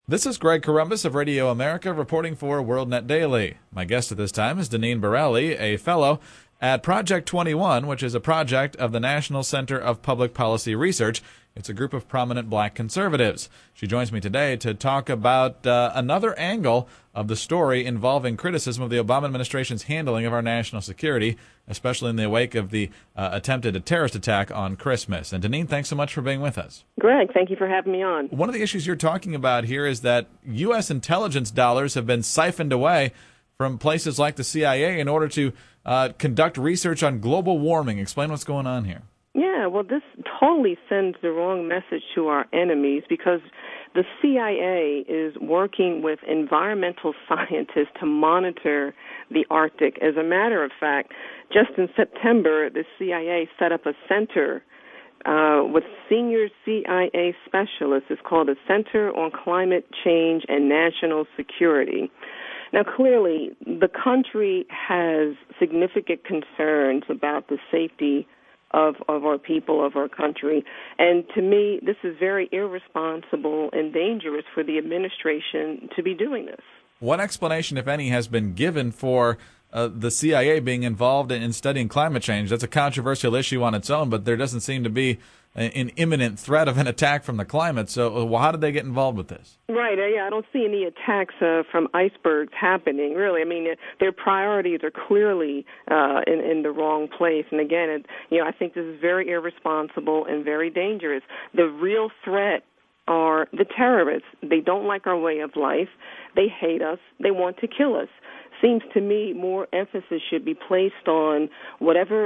This is Greg Corombos of Radio America reporting for WorldNet Daily. My guest at this time is Deneen Barelli, a fellow at Project 21, which is a project of the National Center of Public Policy Research. It's a group of prominent black conservatives. She joins me today to talk about another angle of the story involving criticism of the Obama administration's handling of our national security, especially in the wake of the attempted terrorist attack on Christmas. And Deneen, thanks so much for being with us. Greg, thank you for having me on. One of the issues you're talking about here is that U.S. intelligence dollars have been siphoned away from places like the CIA in order to conduct research on global warming. Explain what's going on here. Yeah, well, this totally sends the wrong message to our enemies because the CIA is working with environmental scientists to monitor the Arctic. As a matter of fact, just in September, the CIA set up a center with senior CIA specialists. It's called the Center on Climate Change and National Security. Now, clearly, the country has significant concerns about the safety of our people, of our country. And to me, this is very irresponsible and dangerous for the administration to be doing this. What explanation, if any, has been given for the CIA being involved in studying climate change? That's a controversial issue on its own, but there doesn't seem to be an imminent threat of an attack from the climate. So how did they get involved with this? Right. Yeah, I don't see any attacks from icebergs happening, really. I mean, their priorities are clearly in the wrong place. And again, I think this is very irresponsible and very dangerous. The real threat are the terrorists. They don't like our way of life. They hate us. They want to kill us. Seems to me more emphasis should be placed on whatever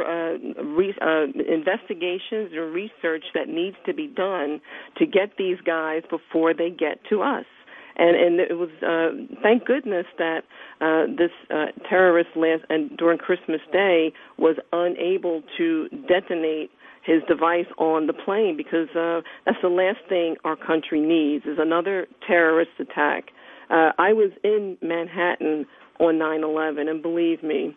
investigations and research that needs to be done to get these guys before they get to us. And it was thank goodness that this terrorist during Christmas Day was unable to detonate his device on the plane, because that's the last thing our country needs is another terrorist attack. I was in Manhattan on 9/11, and believe me,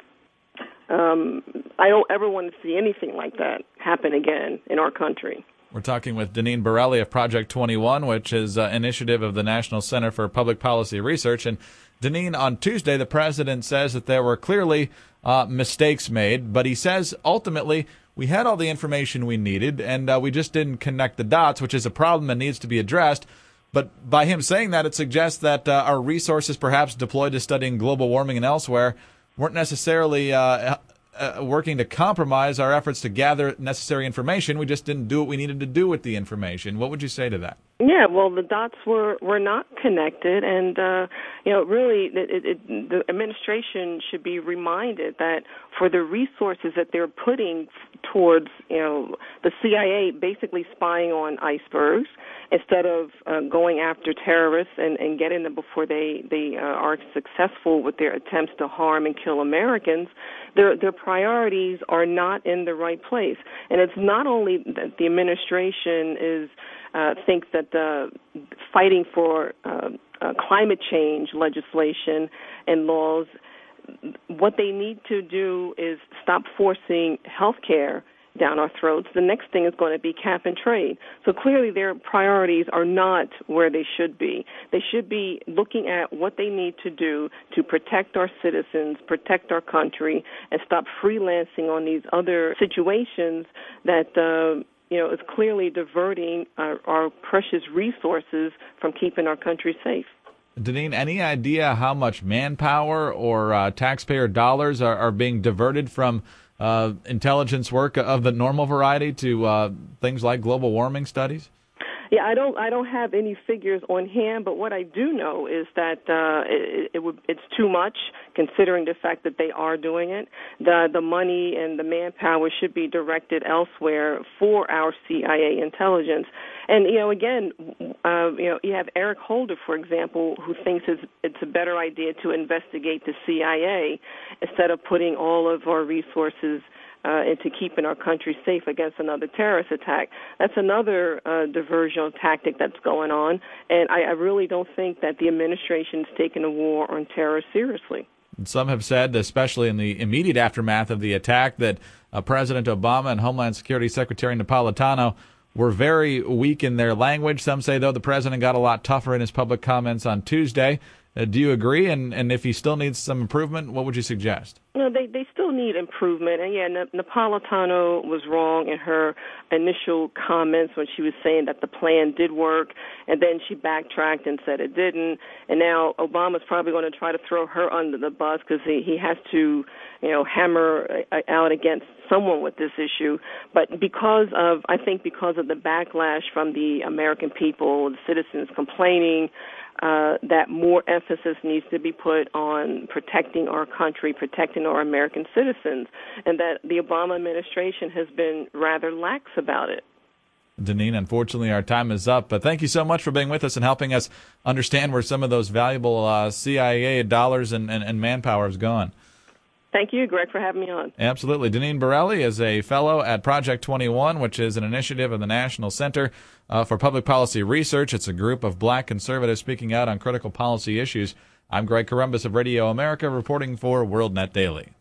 I don't ever want to see anything like that happen again in our country. We're talking with Deneen Barelli of Project 21, which is an initiative of the National Center for Public Policy Research. And Deneen, on Tuesday, the president says that there were clearly mistakes made, but he says ultimately we had all the information we needed, and we just didn't connect the dots, which is a problem that needs to be addressed. But by him saying that, it suggests that our resources, perhaps deployed to studying global warming and elsewhere, weren't necessarily working to compromise our efforts to gather necessary information. We just didn't do what we needed to do with the information. What would you say to that? Yeah, well, the dots were not connected, and really, the administration should be reminded that for the resources that they're putting towards, the CIA basically spying on icebergs instead of going after terrorists and getting them before they are successful with their attempts to harm and kill Americans, their priorities are not in the right place. And it's not only that the administration thinks that fighting for climate change legislation and laws, what they need to do is stop forcing health care down our throats. The next thing is going to be cap and trade. So clearly their priorities are not where they should be. They should be looking at what they need to do to protect our citizens, protect our country, and stop freelancing on these other situations that is clearly diverting our precious resources from keeping our country safe. Deneen, any idea how much manpower or taxpayer dollars are being diverted from intelligence work of the normal variety to things like global warming studies? Yeah, I don't have any figures on hand, but what I do know is that it's too much, considering the fact that they are doing it. The money and the manpower should be directed elsewhere for our CIA intelligence. And again, you have Eric Holder, for example, who thinks it's a better idea to investigate the CIA instead of putting all of our resources into keeping our country safe against another terrorist attack. That's another diversion tactic that's going on, and I really don't think that the administration is taking the war on terror seriously. Some have said, especially in the immediate aftermath of the attack, that President Obama and Homeland Security Secretary Napolitano were very weak in their language. Some say, though, the president got a lot tougher in his public comments on Tuesday. Do you agree? And if he still needs some improvement, what would you suggest? No, they still need improvement. And, yeah, Napolitano was wrong in her initial comments when she was saying that the plan did work, and then she backtracked and said it didn't. And now Obama's probably going to try to throw her under the bus because he has to, hammer out against someone with this issue. But I think because of the backlash from the American people, the citizens complaining, that more emphasis needs to be put on protecting our country, protecting our American citizens, and that the Obama administration has been rather lax about it. Deneen, unfortunately, our time is up, but thank you so much for being with us and helping us understand where some of those valuable CIA dollars and manpower has gone. Thank you, Greg, for having me on. Absolutely. Deneen Borelli is a fellow at Project 21, which is an initiative of the National Center for Public Policy Research. It's a group of black conservatives speaking out on critical policy issues. I'm Greg Corombos of Radio America, reporting for WorldNet Daily.